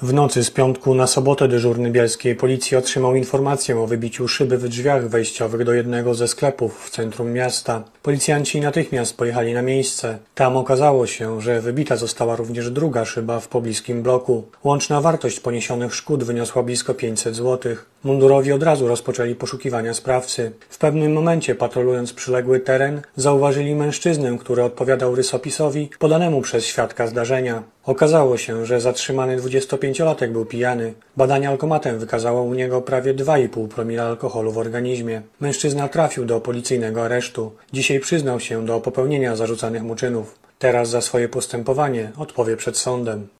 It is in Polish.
W nocy z piątku na sobotę dyżurny bielskiej policji otrzymał informację o wybiciu szyby w drzwiach wejściowych do jednego ze sklepów w centrum miasta. Policjanci natychmiast pojechali na miejsce. Tam okazało się, że wybita została również druga szyba w pobliskim bloku. Łączna wartość poniesionych szkód wyniosła blisko 500 zł. Mundurowi od razu rozpoczęli poszukiwania sprawcy. W pewnym momencie, patrolując przyległy teren, zauważyli mężczyznę, który odpowiadał rysopisowi podanemu przez świadka zdarzenia. Okazało się, że zatrzymany 25-latek był pijany. Badanie alkomatem wykazało u niego prawie 2,5 promila alkoholu w organizmie. Mężczyzna trafił do policyjnego aresztu. Dzisiaj przyznał się do popełnienia zarzucanych mu czynów. Teraz za swoje postępowanie odpowie przed sądem.